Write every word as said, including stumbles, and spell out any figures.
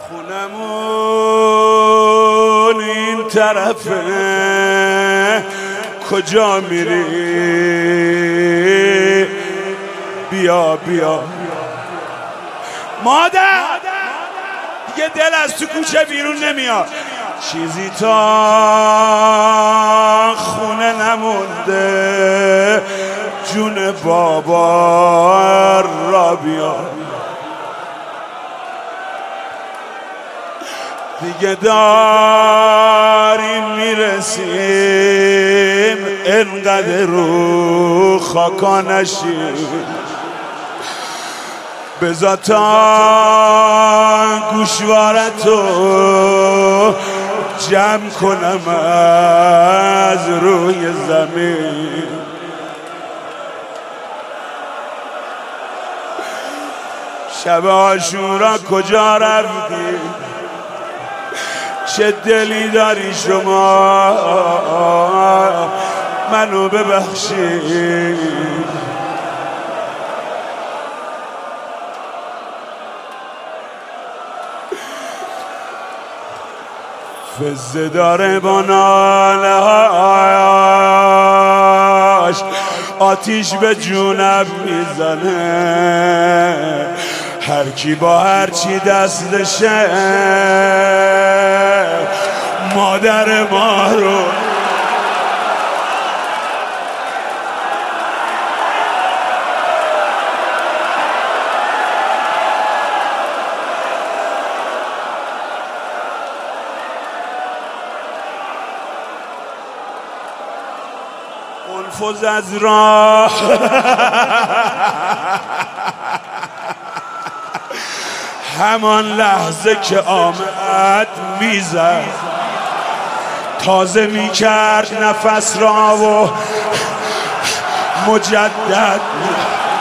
خونمون این طرفه کجا میری؟ بیا بیا مادر دیگه دل از تو کوچه بیرون نمیاد، چیزی تا خونه نمونده، جون بابا را بیا. دیگه داریم میرسیم، انقدر رو خاکا نشیم، بذار تا گوشوارتو جمع کنم از روی زمین. شب عاشورا کجا رفتی؟ چه دلی داری شما، منو ببخشید. فزه داره با نالهاش، آتیش به جونم میزنه، هر کی با هر چی دستشه مادر ما رو انفوز از راه همان لحظه که آمد میزد، تازه میکرد نفس را و مجدد